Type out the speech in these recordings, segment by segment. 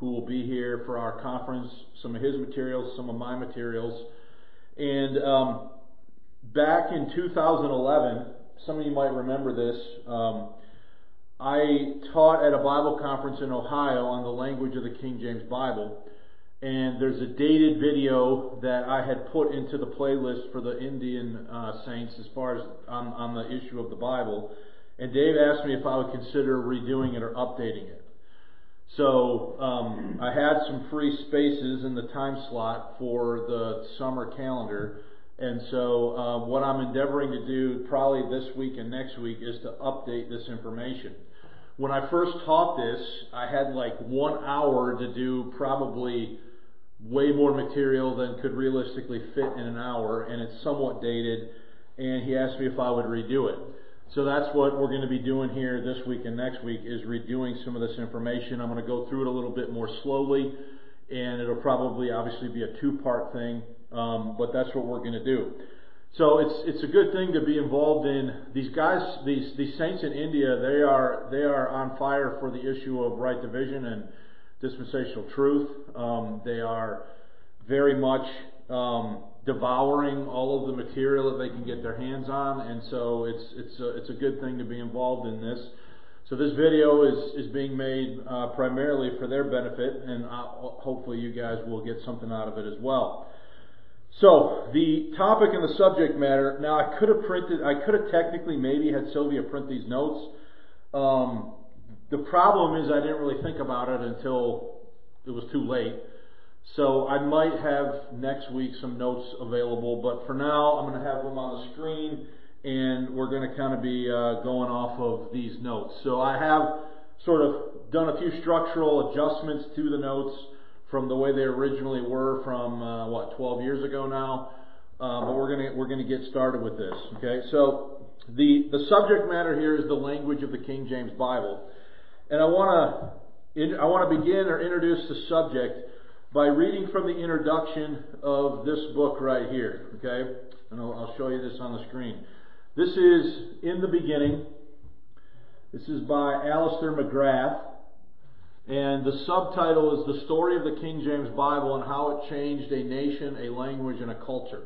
who will be here for our conference, some of his materials, some of my materials. And back in 2011, some of you might remember this, I taught at a Bible conference in Ohio on the language of the King James Bible. And there's a dated video that I had put into the playlist for the Indian saints as far as on the issue of the Bible. And Dave asked me if I would consider redoing it or updating it. So I had some free spaces in the time slot for the summer calendar. And so what I'm endeavoring to do probably this week and next week is to update this information. When I first taught this, I had like 1 hour to do probably way more material than could realistically fit in an hour, and it's somewhat dated, and he asked me if I would redo it. So that's what we're going to be doing here this week and next week, is redoing some of this information. I'm going to go through it a little bit more slowly, and it'll probably obviously be a two-part thing, but that's what we're going to do. So it's a good thing to be involved in. These guys, these saints in India, they are on fire for the issue of right division and dispensational truth. They are very much devouring all of the material that they can get their hands on, and so it's a good thing to be involved in this. So this video is being made primarily for their benefit, and hopefully you guys will get something out of it as well. So the topic and the subject matter. Now I could have technically maybe had Sylvia print these notes. The problem is I didn't really think about it until it was too late. So I might have next week some notes available, but for now I'm going to have them on the screen, and we're going to kind of be going off of these notes. So I have sort of done a few structural adjustments to the notes from the way they originally were from 12 years ago now. But we're going to get started with this. Okay, so the subject matter here is the language of the King James Bible. And I want to begin or introduce the subject by reading from the introduction of this book right here. Okay, and I'll show you this on the screen. This is In the Beginning. This is by Alister McGrath, and the subtitle is The Story of the King James Bible and How It Changed a Nation, a Language, and a Culture.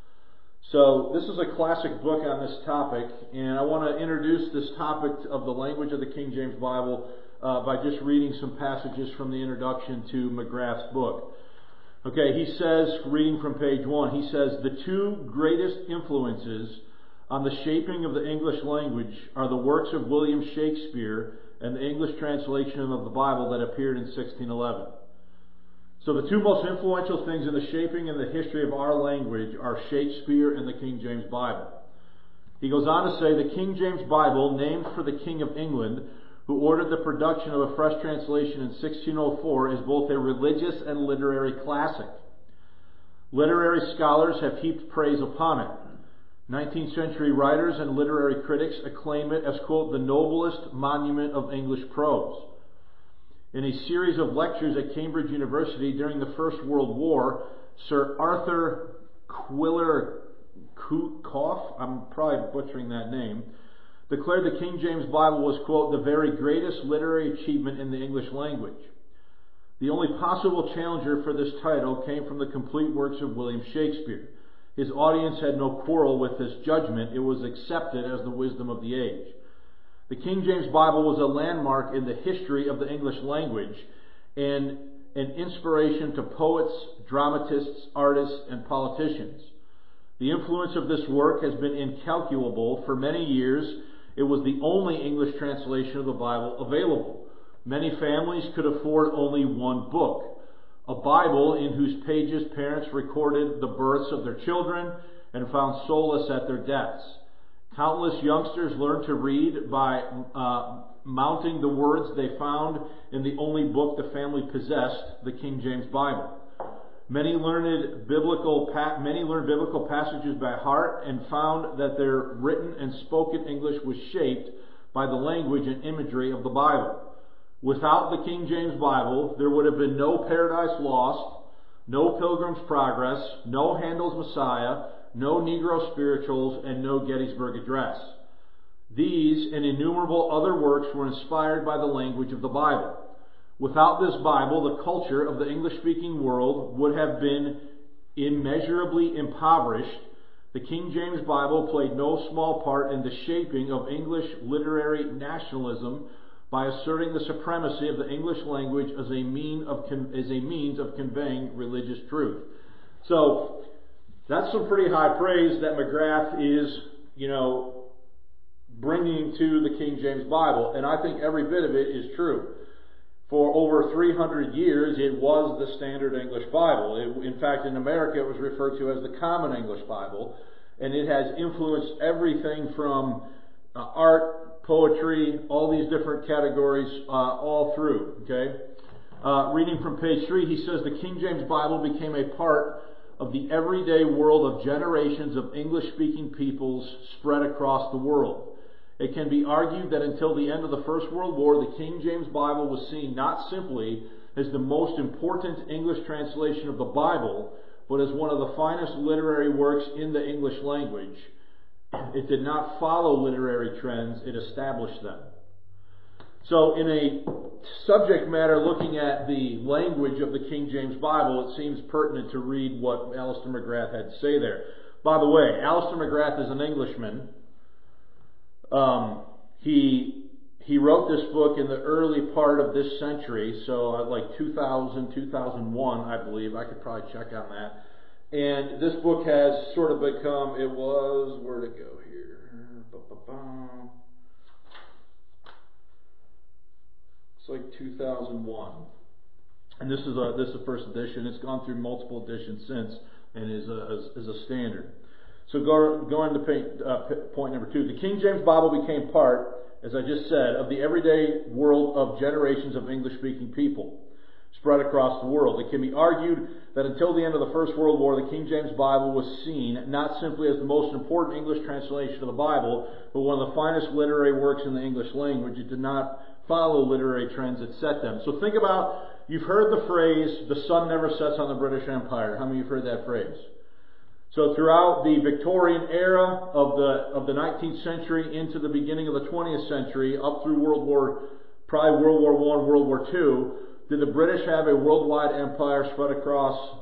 So this is a classic book on this topic, and I want to introduce this topic of the language of the King James Bible by just reading some passages from the introduction to McGrath's book. Okay, he says, reading from page 1, he says, "The two greatest influences on the shaping of the English language are the works of William Shakespeare and the English translation of the Bible that appeared in 1611. So the two most influential things in the shaping and the history of our language are Shakespeare and the King James Bible." He goes on to say, "The King James Bible, named for the King of England, who ordered the production of a fresh translation in 1604, is both a religious and literary classic. Literary scholars have heaped praise upon it. 19th century writers and literary critics acclaim it as, quote, the noblest monument of English prose. In a series of lectures at Cambridge University during the First World War, Sir Arthur Quiller Cough, I'm probably butchering that name, declared the King James Bible was, quote, the very greatest literary achievement in the English language. The only possible challenger for this title came from the complete works of William Shakespeare. His audience had no quarrel with this judgment. It was accepted as the wisdom of the age. The King James Bible was a landmark in the history of the English language and an inspiration to poets, dramatists, artists, and politicians. The influence of this work has been incalculable. For many years, it was the only English translation of the Bible available. Many families could afford only one book, a Bible in whose pages parents recorded the births of their children and found solace at their deaths. Countless youngsters learned to read by mounting the words they found in the only book the family possessed, the King James Bible. Many learned biblical passages by heart and found that their written and spoken English was shaped by the language and imagery of the Bible. Without the King James Bible, there would have been no Paradise Lost, no Pilgrim's Progress, no Handel's Messiah, no Negro Spirituals, and no Gettysburg Address. These and innumerable other works were inspired by the language of the Bible. Without this Bible, the culture of the English-speaking world would have been immeasurably impoverished. The King James Bible played no small part in the shaping of English literary nationalism by asserting the supremacy of the English language as a means of conveying religious truth. So, that's some pretty high praise that McGrath is, bringing to the King James Bible. And I think every bit of it is true. For over 300 years, it was the standard English Bible. In fact, in America, it was referred to as the Common English Bible. And it has influenced everything from art, poetry, all these different categories all through. Okay, reading from page 3, he says, the King James Bible became a part of the everyday world of generations of English-speaking peoples spread across the world. It can be argued that until the end of the First World War, the King James Bible was seen not simply as the most important English translation of the Bible, but as one of the finest literary works in the English language. It did not follow literary trends, it established them. So in a subject matter looking at the language of the King James Bible, it seems pertinent to read what Alister McGrath had to say there. By the way, Alister McGrath is an Englishman. He wrote this book in the early part of this century, so like 2000, 2001, I believe. I could probably check on that. And this book has sort of become, where'd it go here? It's like 2001. And this is the first edition. It's gone through multiple editions since and is a standard. So going to point number 2. The King James Bible became part, as I just said, of the everyday world of generations of English-speaking people spread across the world. It can be argued that until the end of the First World War, the King James Bible was seen not simply as the most important English translation of the Bible, but one of the finest literary works in the English language. It did not follow literary trends that set them. So think about, you've heard the phrase, the sun never sets on the British Empire. How many of you have heard that phrase? So throughout the Victorian era of the 19th century into the beginning of the 20th century, up through World War I, World War II, did the British have a worldwide empire spread across,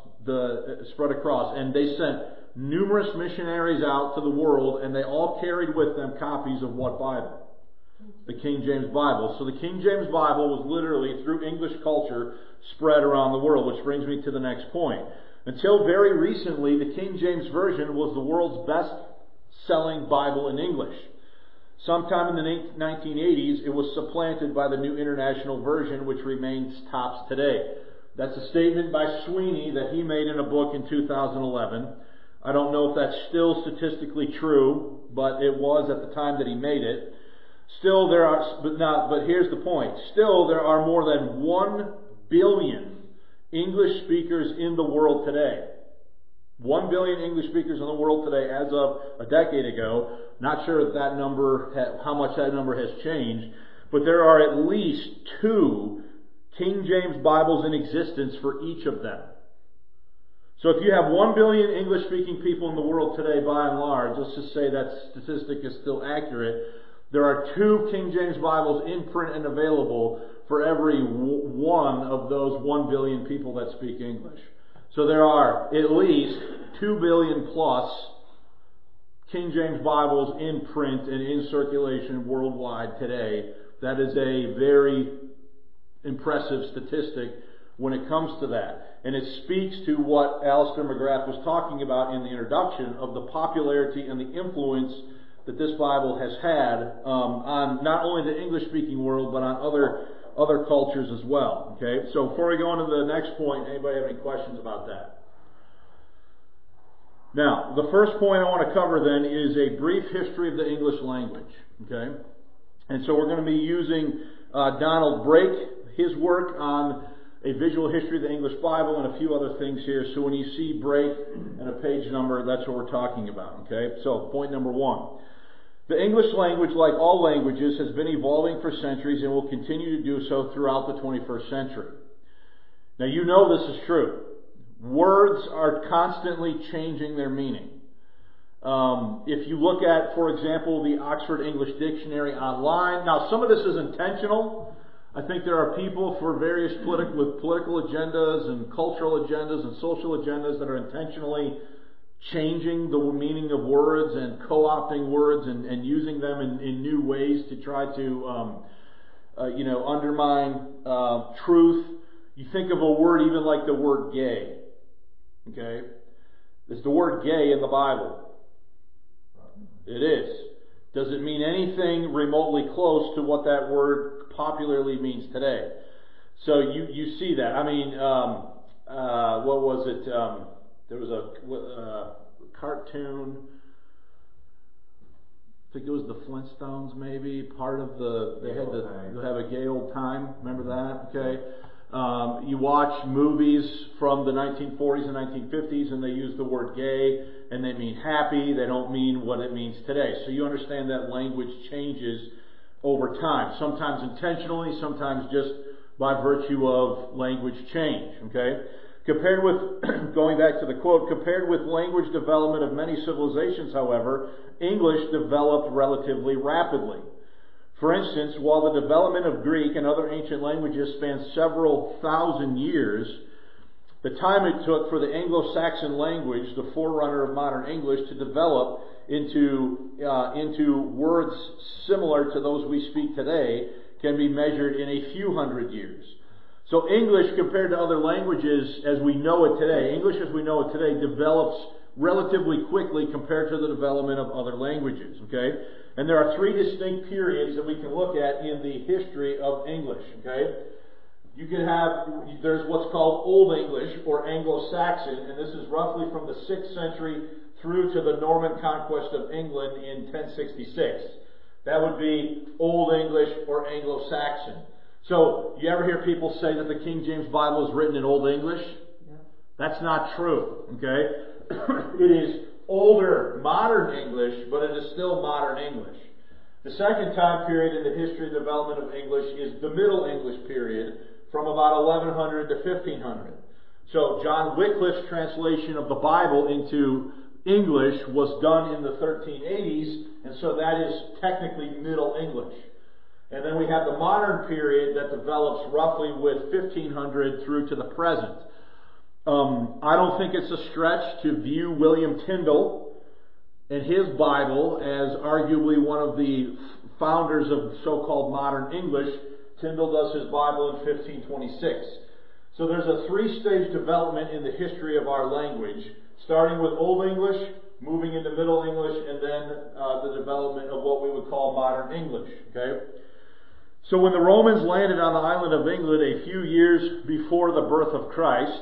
and they sent numerous missionaries out to the world, and they all carried with them copies of what Bible? The King James Bible. So the King James Bible was literally, through English culture, spread around the world, which brings me to the next point. Until very recently, the King James Version was the world's best-selling Bible in English. Sometime in the 1980s, it was supplanted by the New International Version, which remains tops today. That's a statement by Sweeney that he made in a book in 2011. I don't know if that's still statistically true, but it was at the time that he made it. Still, but here's the point. Still, there are more than 1 billion English speakers in the world today. 1 billion English speakers in the world today as of a decade ago. Not sure that number, how much that number has changed, but there are at least 2 King James Bibles in existence for each of them. So if you have 1 billion English speaking people in the world today, by and large, let's just say that statistic is still accurate, there are 2 King James Bibles in print and available for every one of those 1 billion people that speak English. So there are at least 2 billion plus King James Bibles in print and in circulation worldwide today. That is a very impressive statistic when it comes to that. And it speaks to what Alister McGrath was talking about in the introduction of the popularity and the influence that this Bible has had on not only the English-speaking world, but on other cultures as well. Okay, so before we go on to the next point, anybody have any questions about that? Now, the first point I want to cover then is a brief history of the English language. Okay, and so we're going to be using Donald Brake, his work on a visual history of the English Bible, and a few other things here. So when you see Brake and a page number, that's what we're talking about. Okay, so point number 1. The English language, like all languages, has been evolving for centuries and will continue to do so throughout the 21st century. Now, you know this is true. Words are constantly changing their meaning. If you look at, for example, the Oxford English Dictionary online, now some of this is intentional. I think there are people for various with political agendas and cultural agendas and social agendas that are intentionally changing the meaning of words and co-opting words and using them in new ways to try to undermine truth. You think of a word even like the word gay. Okay? Is the word gay in the Bible? It is. Does it mean anything remotely close to what that word popularly means today? So you see that. I mean, what was it? There was a cartoon. I think it was the Flintstones, maybe. Part of they have a gay old time. Remember that? Okay. You watch movies from the 1940s and 1950s, and they use the word gay, and they mean happy. They don't mean what it means today. So you understand that language changes over time. Sometimes intentionally, sometimes just by virtue of language change. Okay. Compared with, going back to the quote, compared with language development of many civilizations, however, English developed relatively rapidly. For instance, while the development of Greek and other ancient languages spans several thousand years, the time it took for the Anglo-Saxon language, the forerunner of modern English, to develop into words similar to those we speak today can be measured in a few hundred years. So English, compared to other languages as we know it today, English as we know it today develops relatively quickly compared to the development of other languages. Okay? And there are three distinct periods that we can look at in the history of English. Okay? There's what's called Old English or Anglo-Saxon, and this is roughly from the 6th century through to the Norman conquest of England in 1066. That would be Old English or Anglo-Saxon. So, you ever hear people say that the King James Bible is written in Old English? Yeah. That's not true. Okay? It is older, modern English, but it is still modern English. The second time period in the history and development of English is the Middle English period, from about 1100 to 1500. So John Wycliffe's translation of the Bible into English was done in the 1380s, and so that is technically Middle English. And then we have the modern period that develops roughly with 1500 through to the present. I don't think it's a stretch to view William Tyndale and his Bible as arguably one of the founders of so-called modern English. Tyndale does his Bible in 1526. So there's a three-stage development in the history of our language, starting with Old English, moving into Middle English, and then the development of what we would call modern English. Okay? So when the Romans landed on the island of England a few years before the birth of Christ,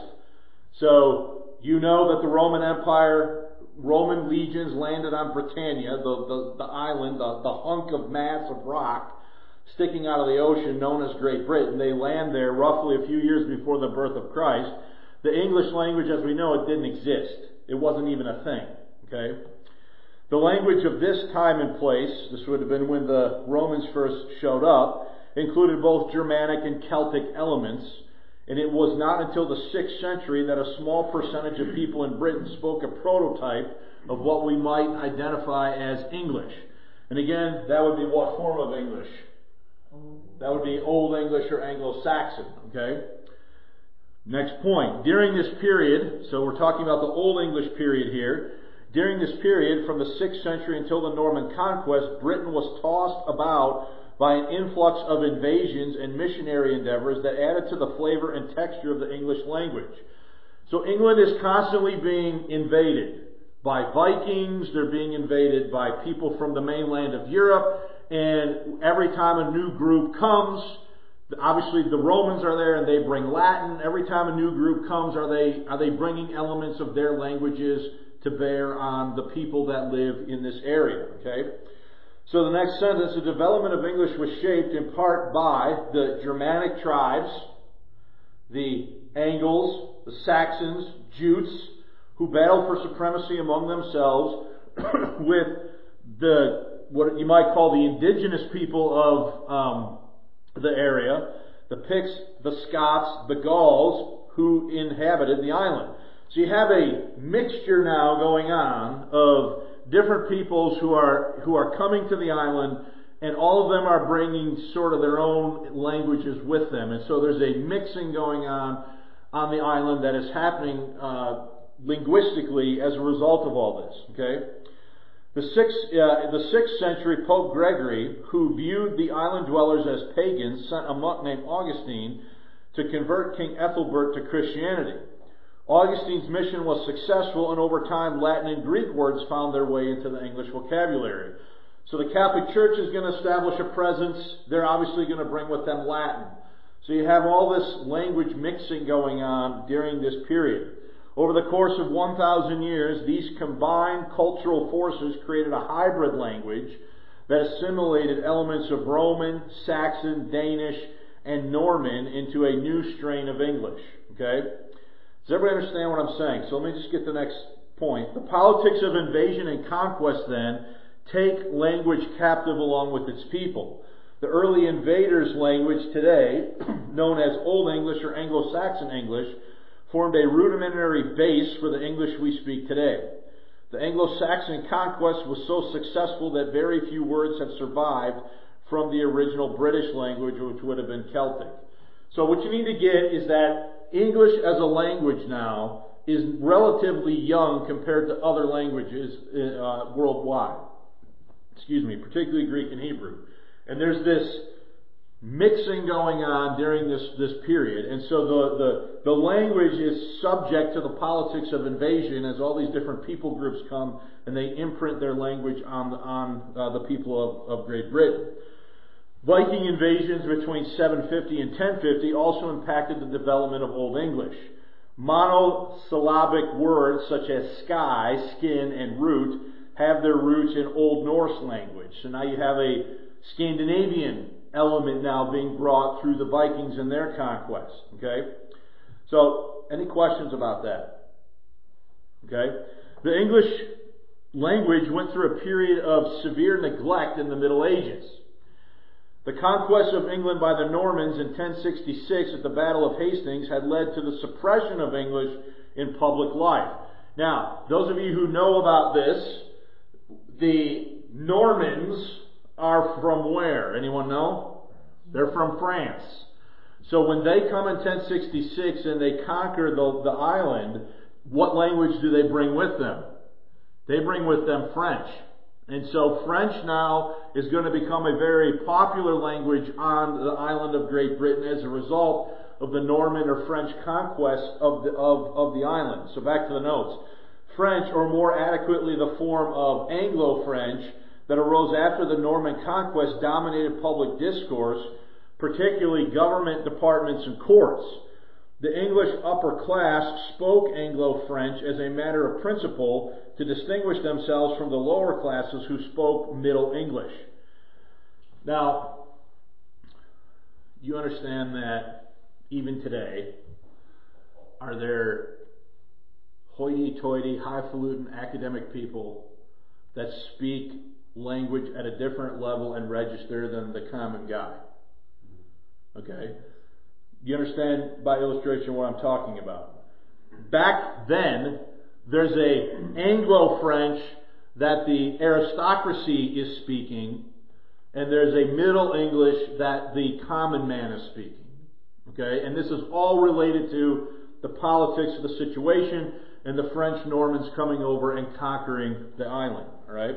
so you know that the Roman Empire, Roman legions landed on Britannia, the island, the hunk of mass of rock sticking out of the ocean known as Great Britain. They land there roughly a few years before the birth of Christ. The English language as we know it didn't exist. It wasn't even a thing. Okay? The language of this time and place, this would have been when the Romans first showed up, included both Germanic and Celtic elements, and it was not until the 6th century that a small percentage of people in Britain spoke a prototype of what we might identify as English. And again, that would be what form of English? That would be Old English or Anglo-Saxon. Okay? Next point. During this period, so we're talking about the Old English period here, during this period from the 6th century until the Norman conquest, Britain was tossed about by an influx of invasions and missionary endeavors that added to the flavor and texture of the English language. So England is constantly being invaded by Vikings, they're being invaded by people from the mainland of Europe, and every time a new group comes, obviously the Romans are there and they bring Latin. Every time a new group comes, are they bringing elements of their languages to bear on the people that live in this area? Okay? So the next sentence, the development of English was shaped in part by the Germanic tribes, the Angles, the Saxons, Jutes, who battled for supremacy among themselves with what you might call the indigenous people of the area, the Picts, the Scots, the Gauls, who inhabited the island. So you have a mixture now going on of different peoples who are coming to the island and all of them are bringing sort of their own languages with them. And so there's a mixing going on the island that is happening linguistically as a result of all this. Okay? The 6th century Pope Gregory, who viewed the island dwellers as pagans, sent a monk named Augustine to convert King Ethelbert to Christianity. Augustine's mission was successful, and over time Latin and Greek words found their way into the English vocabulary. So the Catholic Church is going to establish a presence. They're obviously going to bring with them Latin. So you have all this language mixing going on during this period. Over the course of 1,000 years, these combined cultural forces created a hybrid language that assimilated elements of Roman, Saxon, Danish, and Norman into a new strain of English. Okay? Does everybody understand what I'm saying? So let me just get the next point. The politics of invasion and conquest, then, take language captive along with its people. The early invaders' language today, known as Old English or Anglo-Saxon English, formed a rudimentary base for the English we speak today. The Anglo-Saxon conquest was so successful that very few words have survived from the original British language, which would have been Celtic. So what you need to get is that English as a language now is relatively young compared to other languages worldwide. Particularly Greek and Hebrew. And there's this mixing going on during this period. And so the language is subject to the politics of invasion as all these different people groups come and they imprint their language on the people of Great Britain. Viking invasions between 750 and 1050 also impacted the development of Old English. Monosyllabic words such as sky, skin, and root have their roots in Old Norse language. So now you have a Scandinavian element now being brought through the Vikings and their conquest. Okay? So, any questions about that? Okay? The English language went through a period of severe neglect in the Middle Ages. The conquest of England by the Normans in 1066 at the Battle of Hastings had led to the suppression of English in public life. Now, those of you who know about this, the Normans are from where? Anyone know? They're from France. So when they come in 1066 and they conquer the island, what language do they bring with them? They bring with them French. And so French now is going to become a very popular language on the island of Great Britain as a result of the Norman or French conquest of the island. So back to the notes. French, or more adequately the form of Anglo-French, that arose after the Norman conquest dominated public discourse, particularly government departments and courts. The English upper class spoke Anglo-French as a matter of principle to distinguish themselves from the lower classes who spoke Middle English. Now, you understand that even today, are there hoity-toity, highfalutin academic people that speak language at a different level and register than the common guy? Okay? You understand by illustration what I'm talking about. Back then, there's a Anglo-French that the aristocracy is speaking, and there's a Middle English that the common man is speaking. Okay? And this is all related to the politics of the situation and the French Normans coming over and conquering the island. All right?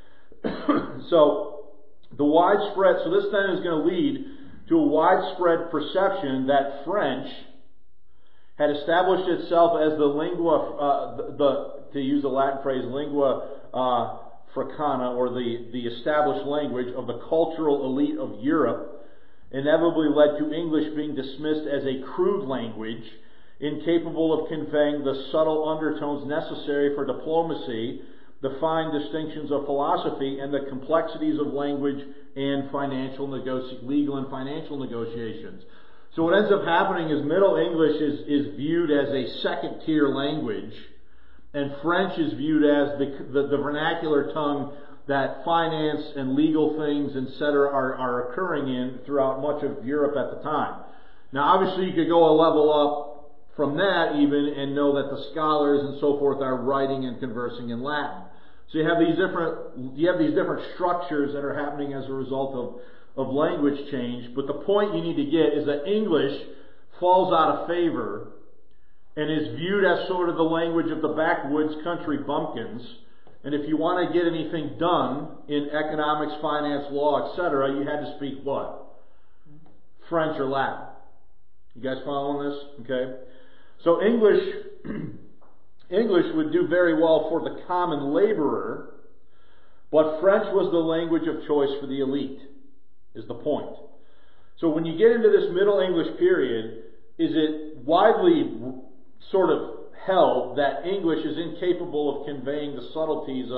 So this then is going to lead to a widespread perception that French had established itself as the lingua, to use a Latin phrase, lingua francana, or the established language of the cultural elite of Europe, inevitably led to English being dismissed as a crude language, incapable of conveying the subtle undertones necessary for diplomacy, the fine distinctions of philosophy, and the complexities of language and legal and financial negotiations. So what ends up happening is Middle English is viewed as a second-tier language, and French is viewed as the vernacular tongue that finance and legal things, etc., are occurring in throughout much of Europe at the time. Now, obviously, you could go a level up from that even and know that the scholars and so forth are writing and conversing in Latin. So you have these different structures that are happening as a result of language change. But the point you need to get is that English falls out of favor and is viewed as sort of the language of the backwoods country bumpkins. And if you want to get anything done in economics, finance, law, etc., you had to speak what? French or Latin. You guys following this? Okay. So English would do very well for the common laborer, but French was the language of choice for the elite, is the point. So when you get into this Middle English period, is it widely sort of held that English is incapable of conveying the subtleties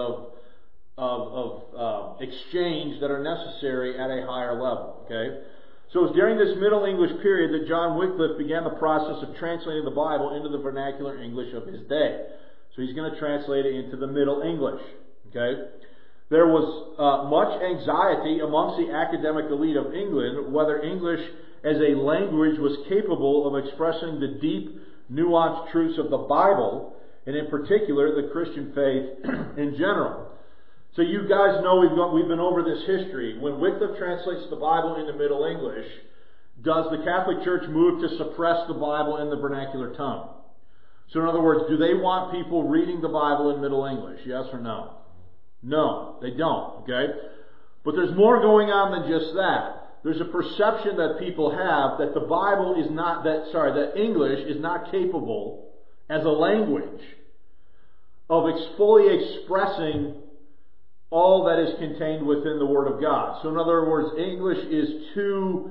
of exchange that are necessary at a higher level? Okay? So it was during this Middle English period that John Wycliffe began the process of translating the Bible into the vernacular English of his day. So he's going to translate it into the Middle English. Okay? There was much anxiety amongst the academic elite of England whether English as a language was capable of expressing the deep, nuanced truths of the Bible, and in particular the Christian faith in general. So you guys know we've been over this history. When Wycliffe translates the Bible into Middle English, does the Catholic Church move to suppress the Bible in the vernacular tongue? So in other words, do they want people reading the Bible in Middle English? Yes or no? No, they don't. Okay? But there's more going on than just that. There's a perception that people have that the Bible is not, that English is not capable as a language of fully expressing all that is contained within the Word of God. So in other words, English is too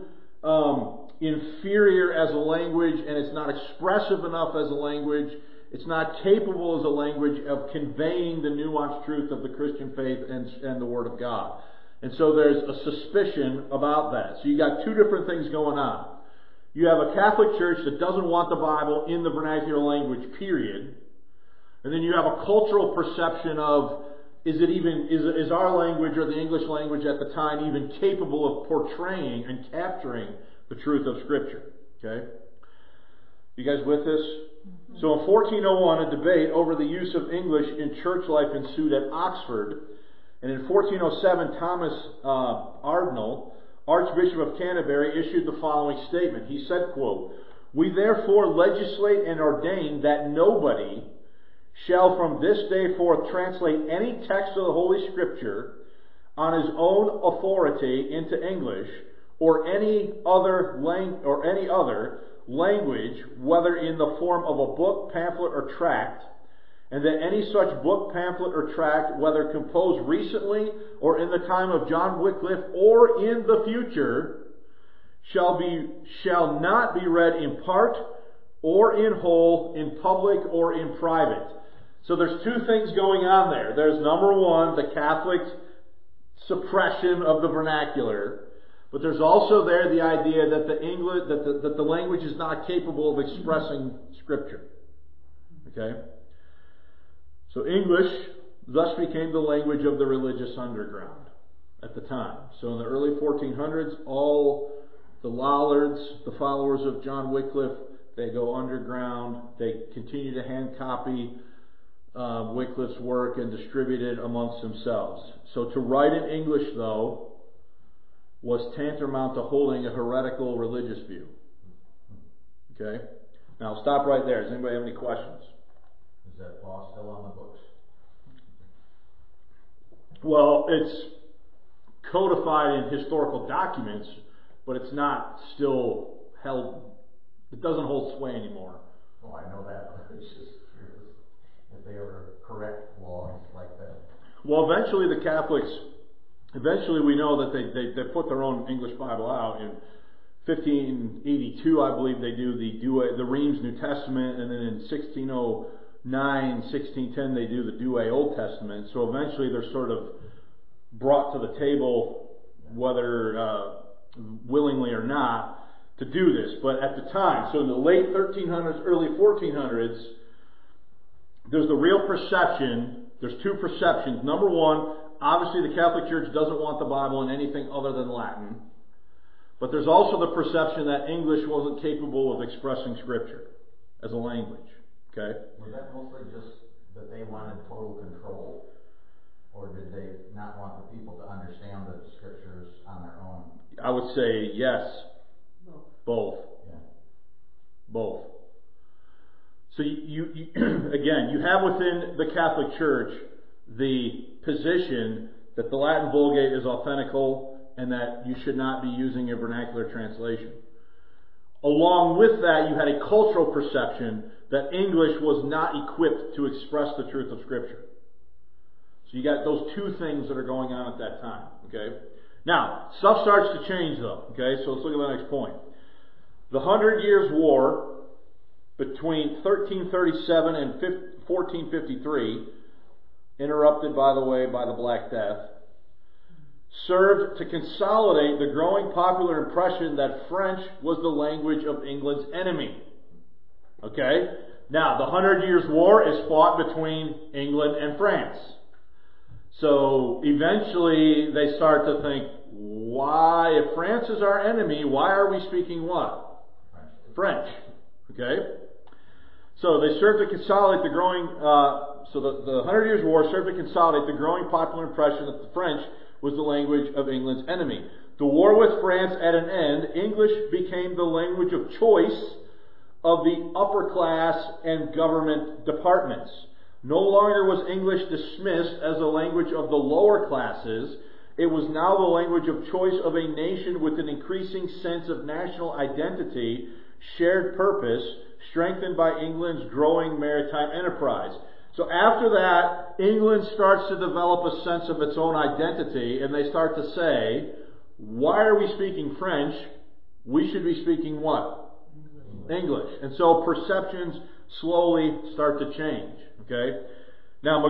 inferior as a language, and it's not expressive enough as a language. It's not capable as a language of conveying the nuanced truth of the Christian faith and the Word of God. And so there's a suspicion about that. So you got two different things going on. You have a Catholic Church that doesn't want the Bible in the vernacular language, period. And then you have a cultural perception of, is our language or the English language at the time even capable of portraying and capturing the truth of Scripture? Okay? You guys with this? So in 1401, a debate over the use of English in church life ensued at Oxford. And in 1407, Thomas Ardnall, Archbishop of Canterbury, issued the following statement. He said, quote, "We therefore legislate and ordain that nobody shall from this day forth translate any text of the Holy Scripture on his own authority into English or any other language, whether in the form of a book, pamphlet, or tract, and that any such book, pamphlet, or tract, whether composed recently or in the time of John Wycliffe or in the future, shall not be read in part or in whole, in public or in private." So there's two things going on there. There's number one, the Catholic suppression of the vernacular, but there's also there the idea that the language is not capable of expressing Scripture. Okay? So English thus became the language of the religious underground at the time. So in the early 1400s, all the Lollards, the followers of John Wycliffe, they go underground. They continue to hand copy Wycliffe's work and distribute it amongst themselves. So to write in English, though, was tantamount to holding a heretical religious view. Okay? Now I'll stop right there. Does anybody have any questions? Is that law still on the books? Well, it's codified in historical documents, but it's not still held. It doesn't hold sway anymore. Oh, I know that. It's just curious if they ever correct laws like that. Well, eventually the Catholics, we know that they put their own English Bible out. In 1582, I believe they do the Reims New Testament, and then in 1610 they do the Douay Old Testament. So eventually they're sort of brought to the table, whether willingly or not, to do this. But at the time, so in the late 1300s, early 1400s, there's the real perception. There's two perceptions. Number one, obviously the Catholic Church doesn't want the Bible in anything other than Latin. But there's also the perception that English wasn't capable of expressing Scripture as a language. Okay? Was that mostly just that they wanted total control? Or did they not want the people to understand the scriptures on their own? I would say yes. Both. Yeah. Both. So you again, you have within the Catholic Church the position that the Latin Vulgate is authentical and that you should not be using a vernacular translation. Along with that, you had a cultural perception that English was not equipped to express the truth of Scripture. So you got those two things that are going on at that time. Okay. Now, stuff starts to change though. Okay, so let's look at the next point. The 100 Years' War between 1337 and 1453, interrupted, by the way, by the Black Death, served to consolidate the growing popular impression that French was the language of England's enemy. Okay? Now, the 100 Years' War is fought between England and France. So, eventually, they start to think, why, if France is our enemy, why are we speaking what? French. Okay? So, they served to consolidate the growing, the 100 Years' War served to consolidate the growing popular impression that the French was the language of England's enemy. The war with France at an end, English became the language of choice of the upper class and government departments. No longer was English dismissed as a language of the lower classes. It was now the language of choice of a nation with an increasing sense of national identity, shared purpose, strengthened by England's growing maritime enterprise. So after that, England starts to develop a sense of its own identity, and they start to say, why are we speaking French? We should be speaking what? English. And so perceptions slowly start to change. Okay? Now,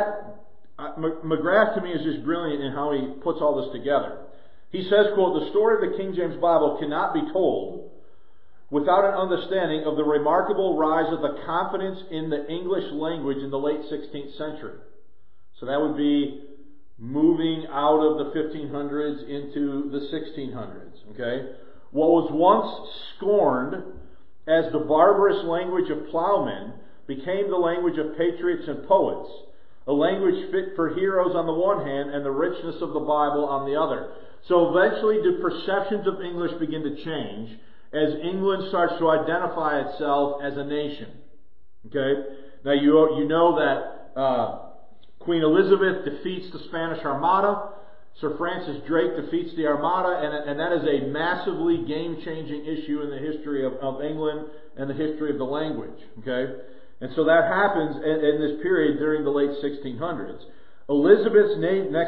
McGrath to me is just brilliant in how he puts all this together. He says, quote, "The story of the King James Bible cannot be told without an understanding of the remarkable rise of the confidence in the English language in the late 16th century." So that would be moving out of the 1500s into the 1600s. Okay? What was once scorned as the barbarous language of plowmen became the language of patriots and poets, a language fit for heroes on the one hand and the richness of the Bible on the other. So eventually the perceptions of English begin to change as England starts to identify itself as a nation. Okay? Now you know that Queen Elizabeth defeats the Spanish Armada. Sir Francis Drake defeats the Armada, and that is a massively game-changing issue in the history of England and the history of the language. Okay? And so that happens in this period during the late 1600s. Elizabeth's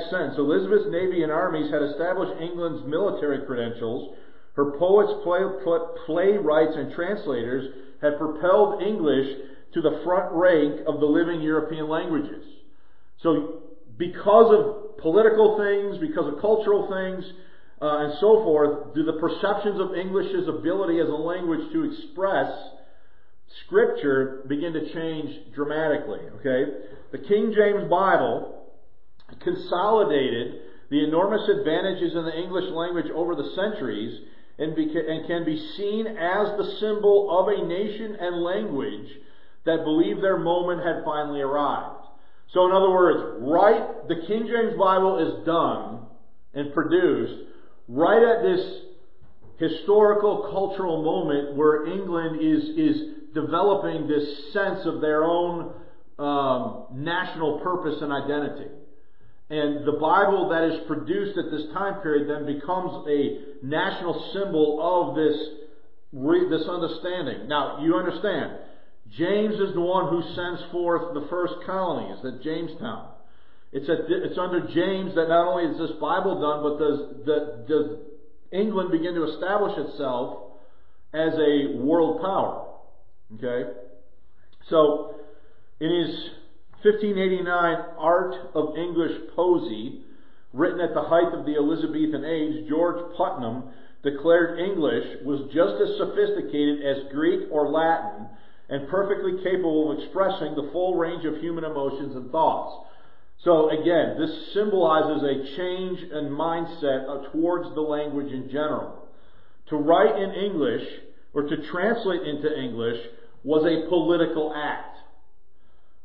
navy and armies had established England's military credentials. Her poets, playwrights, and translators had propelled English to the front rank of the living European languages. So, because of political things, because of cultural things, and so forth, do the perceptions of English's ability as a language to express Scripture begin to change dramatically. Okay? The King James Bible consolidated the enormous advantages in the English language over the centuries and can be seen as the symbol of a nation and language that believed their moment had finally arrived. So in other words, the King James Bible is done and produced right at this historical, cultural moment where England is developing this sense of their own national purpose and identity. And the Bible that is produced at this time period then becomes a national symbol of this understanding. Now, you understand, James is the one who sends forth the first colonies at Jamestown. It's under James that not only is this Bible done, but does England begin to establish itself as a world power. Okay? So, in his 1589 Art of English Poesy, written at the height of the Elizabethan age, George Putnam declared English was just as sophisticated as Greek or Latin and perfectly capable of expressing the full range of human emotions and thoughts. So again, this symbolizes a change in mindset towards the language in general. To write in English, or to translate into English, was a political act.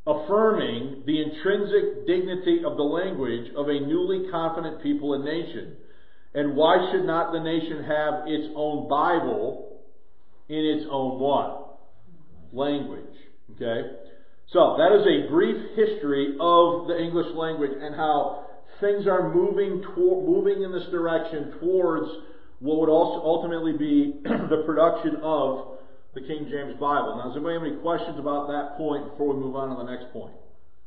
affirming the intrinsic dignity of the language of a newly confident people and nation. And why should not the nation have its own Bible in its own what? Language. Okay? So, that is a brief history of the English language and how things are moving in this direction towards what would also ultimately be the production of the King James Bible. Now, does anybody have any questions about that point before we move on to the next point?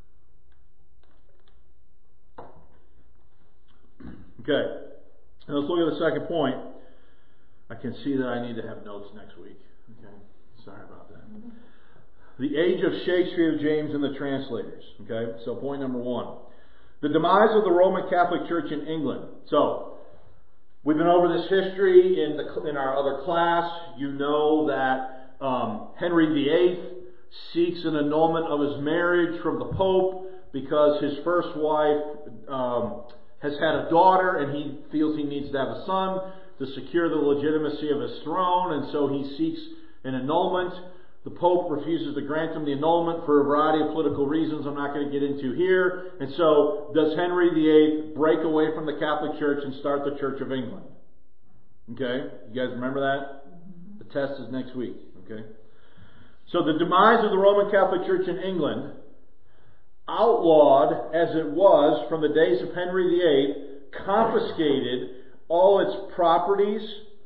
Okay. Now let's look at the second point. I can see that I need to have notes next week. Okay. Sorry about that. The age of Shakespeare, James, and the translators. Okay. So point number one. The demise of the Roman Catholic Church in England. So, we've been over this history in our other class. You know that Henry VIII seeks an annulment of his marriage from the Pope because his first wife has had a daughter and he feels he needs to have a son to secure the legitimacy of his throne, and so he seeks an annulment. The Pope refuses to grant him the annulment for a variety of political reasons I'm not going to get into here. And so, does Henry VIII break away from the Catholic Church and start the Church of England? Okay? You guys remember that? The test is next week. Okay? So, the demise of the Roman Catholic Church in England, outlawed as it was from the days of Henry VIII, confiscated all its properties,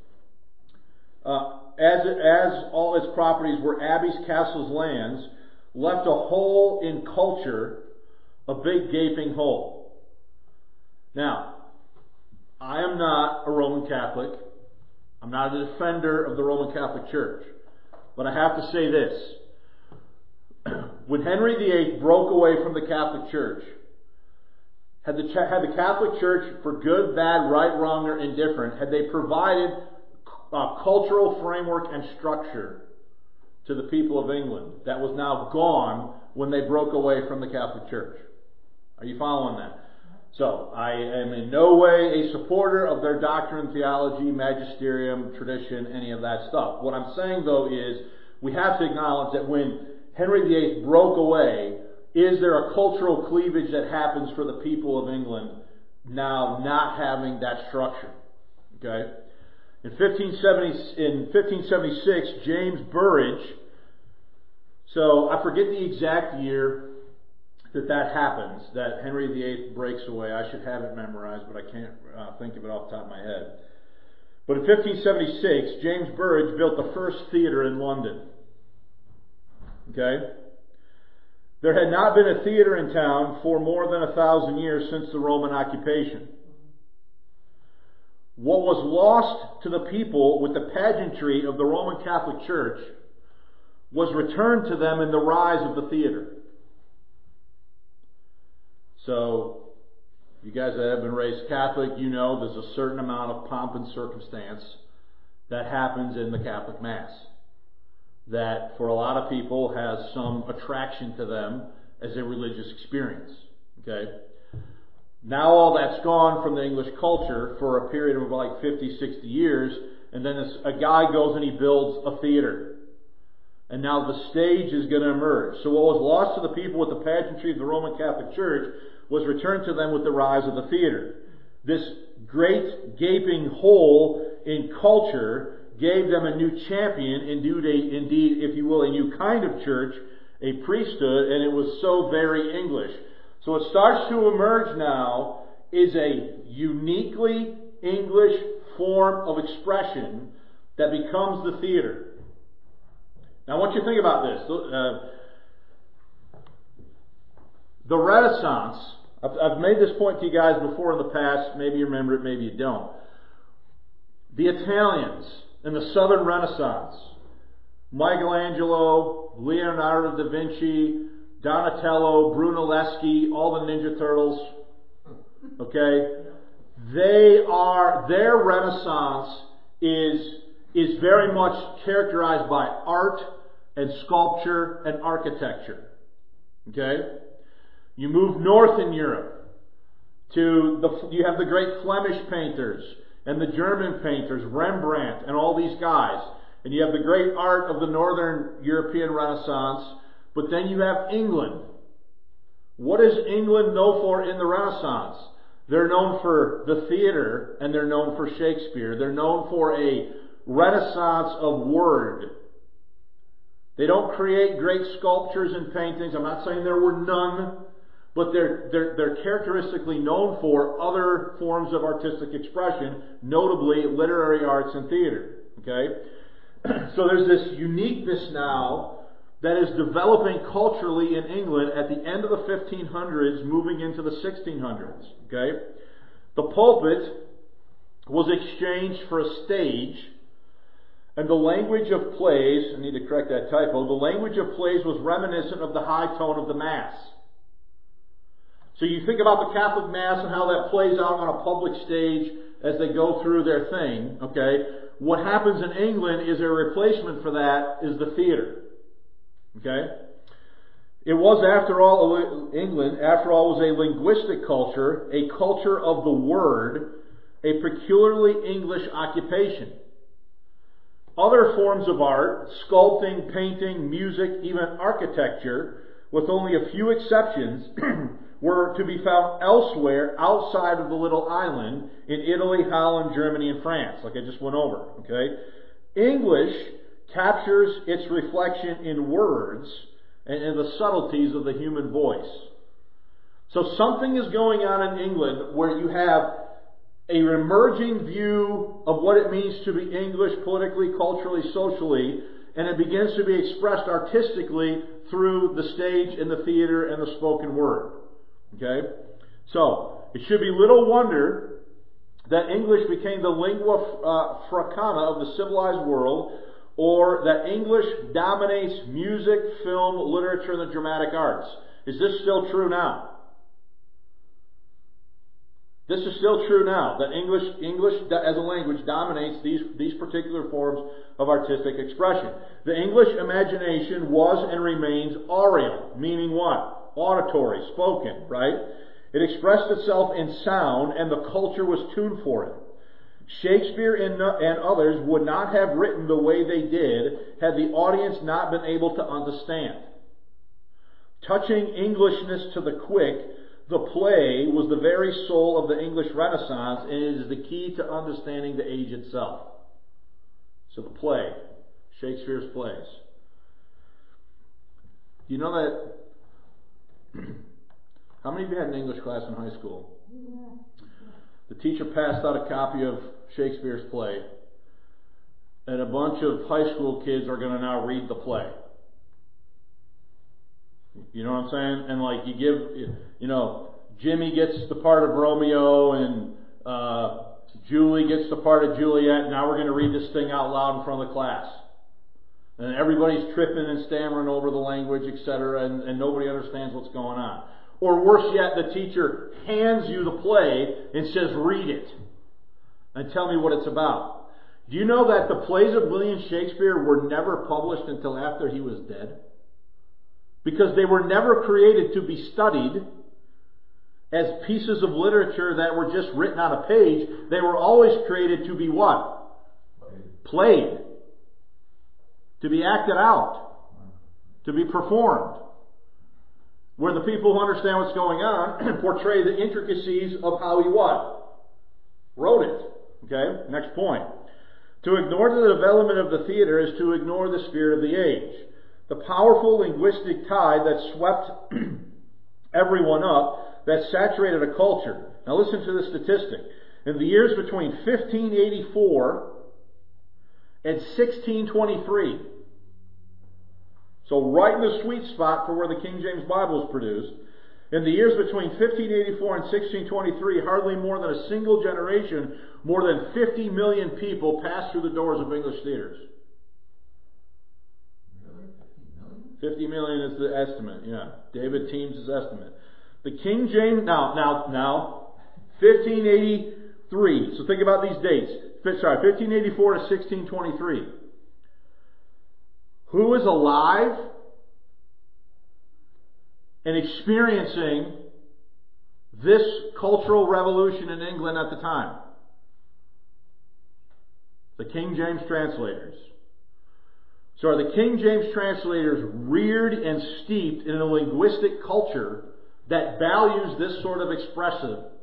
as all its properties were abbeys, castles, lands, left a hole in culture, a big gaping hole. Now, I am not a Roman Catholic. I'm not a defender of the Roman Catholic Church. But I have to say this. When Henry VIII broke away from the Catholic Church, had the Catholic Church, for good, bad, right, wrong, or indifferent, had they provided cultural framework and structure to the people of England that was now gone when they broke away from the Catholic Church? Are you following that? So, I am in no way a supporter of their doctrine, theology, magisterium, tradition, any of that stuff. What I'm saying, though, is we have to acknowledge that when Henry VIII broke away, is there a cultural cleavage that happens for the people of England now not having that structure? Okay? In 1576, James Burridge, so I forget the exact year that happens, that Henry VIII breaks away. I should have it memorized, but I can't think of it off the top of my head. But in 1576, James Burridge built the first theater in London. Okay? There had not been a theater in town for more than 1,000 years since the Roman occupation. What was lost to the people with the pageantry of the Roman Catholic Church was returned to them in the rise of the theater. So, you guys that have been raised Catholic, you know there's a certain amount of pomp and circumstance that happens in the Catholic Mass that for a lot of people has some attraction to them as a religious experience. Okay? Now all that's gone from the English culture for a period of like 50, 60 years, and then a guy goes and he builds a theater. And now the stage is going to emerge. So what was lost to the people with the pageantry of the Roman Catholic Church was returned to them with the rise of the theater. This great gaping hole in culture gave them a new champion, indeed, if you will, a new kind of church, a priesthood, and it was so very English. So what starts to emerge now is a uniquely English form of expression that becomes the theater. Now I want you to think about this. The Renaissance, I've made this point to you guys before in the past, maybe you remember it, maybe you don't. The Italians in the Southern Renaissance, Michelangelo, Leonardo da Vinci, Donatello, Brunelleschi, all the Ninja Turtles, okay? Their Renaissance is very much characterized by art and sculpture and architecture, okay? You move north in Europe you have the great Flemish painters and the German painters, Rembrandt and all these guys. And you have the great art of the Northern European Renaissance. But then you have England. What is England known for in the Renaissance? They're known for the theater, and they're known for Shakespeare. They're known for a renaissance of word. They don't create great sculptures and paintings. I'm not saying there were none, but they're characteristically known for other forms of artistic expression, notably literary arts and theater. Okay? So there's this uniqueness now that is developing culturally in England at the end of the 1500s, moving into the 1600s. Okay? The pulpit was exchanged for a stage, and the language of plays, I need to correct that typo, the language of plays was reminiscent of the high tone of the Mass. So you think about the Catholic Mass and how that plays out on a public stage as they go through their thing, okay? What happens in England is a replacement for that is the theater. Okay? It was, after all, England, after all, was a linguistic culture, a culture of the word, a peculiarly English occupation. Other forms of art, sculpting, painting, music, even architecture, with only a few exceptions, were to be found elsewhere outside of the little island in Italy, Holland, Germany, and France, like I just went over. Okay? English captures its reflection in words and in the subtleties of the human voice. So something is going on in England where you have an emerging view of what it means to be English politically, culturally, socially, and it begins to be expressed artistically through the stage and the theater and the spoken word. Okay? So, it should be little wonder that English became the lingua francana of the civilized world, or that English dominates music, film, literature, and the dramatic arts. Is this still true now? This is still true now, that English as a language dominates these particular forms of artistic expression. The English imagination was and remains aural, meaning what? Auditory, spoken, right? It expressed itself in sound, and the culture was tuned for it. Shakespeare and others would not have written the way they did had the audience not been able to understand. Touching Englishness to the quick, the play was the very soul of the English Renaissance, and it is the key to understanding the age itself. So the play, Shakespeare's plays. Do you know that? How many of you had an English class in high school? The teacher passed out a copy of Shakespeare's play, and a bunch of high school kids are going to now read the play. You know what I'm saying? And like you give, Jimmy gets the part of Romeo, and Julie gets the part of Juliet. Now we're going to read this thing out loud in front of the class. And everybody's tripping and stammering over the language, etc., and nobody understands what's going on. Or worse yet, the teacher hands you the play and says, read it and tell me what it's about. Do you know that the plays of William Shakespeare were never published until after he was dead? Because they were never created to be studied as pieces of literature that were just written on a page. They were always created to be what? Played. To be acted out. To be performed. Where the people who understand what's going on portray the intricacies of how he what? Wrote it. Okay? Next point. To ignore the development of the theater is to ignore the spirit of the age. The powerful linguistic tide that swept everyone up, that saturated a culture. Now listen to this statistic. In the years between 1584 and 1623, so right in the sweet spot for where the King James Bible was produced, in the years between 1584 and 1623, hardly more than a single generation, more than 50 million people passed through the doors of English theaters. 50 million is the estimate, yeah. David Teams' estimate. The King James, now, 1583. So think about these dates. 1584 to 1623. Who is alive and experiencing this cultural revolution in England at the time? The King James translators. So are the King James translators reared and steeped in a linguistic culture that values this sort of expressiveness.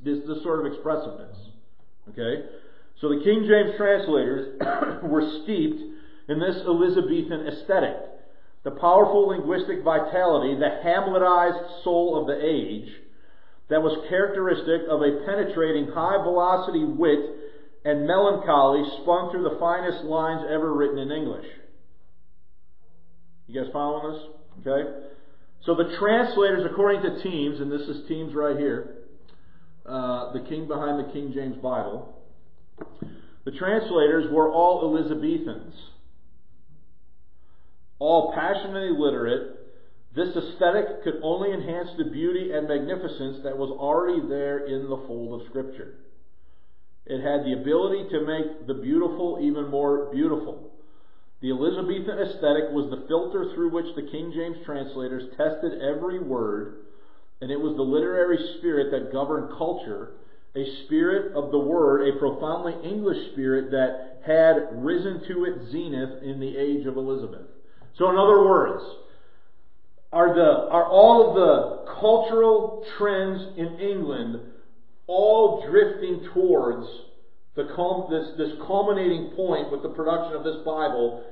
Okay? So the King James translators were steeped in this Elizabethan aesthetic. The powerful linguistic vitality, the Hamletized soul of the age, that was characteristic of a penetrating high-velocity wit and melancholy spun through the finest lines ever written in English. You guys following this? Okay? So the translators, according to Teams, and this is Teams right here, the king behind the King James Bible, the translators were all Elizabethans, all passionately literate. This aesthetic could only enhance the beauty and magnificence that was already there in the fold of Scripture. It had the ability to make the beautiful even more beautiful. The Elizabethan aesthetic was the filter through which the King James translators tested every word, and it was the literary spirit that governed culture, a spirit of the Word, a profoundly English spirit that had risen to its zenith in the age of Elizabeth. So in other words, are all of the cultural trends in England all drifting towards this culminating point with the production of this Bible